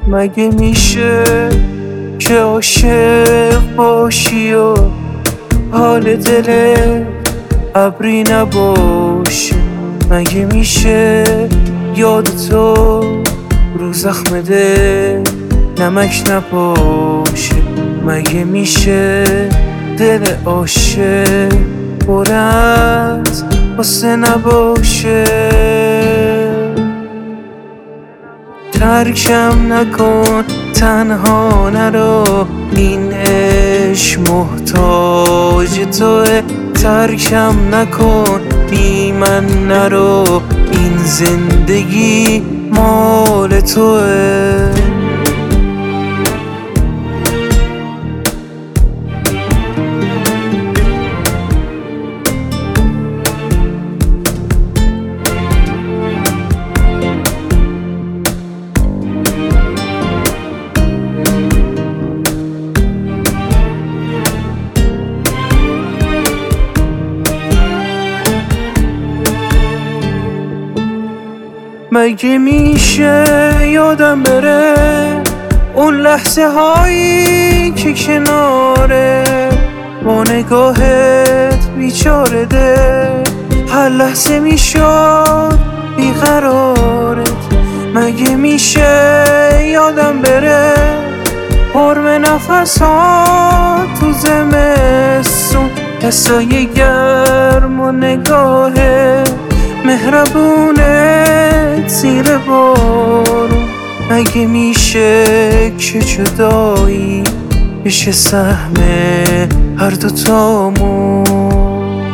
مگه میشه که عاشق باشی و حال دلت ابری نباشه؟ مگه میشه یاد تو رو زخم دل نمک نپاشه؟ مگه میشه دل عاشق پر از غصه نباشه؟ ترکم نکن تنها نرو، این عشق محتاج توه. ترکم نکن بی من نرو، این زندگی مال توه. مگه میشه یادم بره اون لحظه هایی که کناره با نگاهت بیچاره ده هر لحظه میشد بیقرارت؟ مگه میشه یادم بره حرم نفس ها تو زمستون، حسای گرم و نگاه مهربونت زیر بارون؟ مگه میشه که جدایی بشه سهم هر دوتامون؟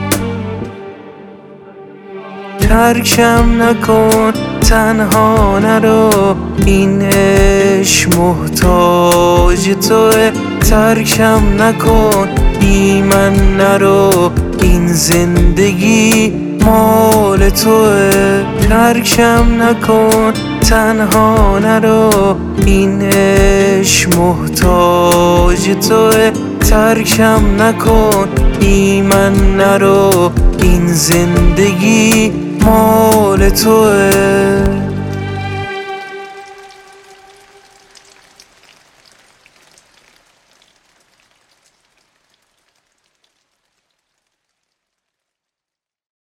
ترکم نکن تنها نرو، این عشق محتاج توه. ترکم نکن بی من نرو، این زندگی مال توه. ترکم نکن تنها نرو، این عشق محتاج توه. ترکم نکن بی من نرو، این زندگی مال توه.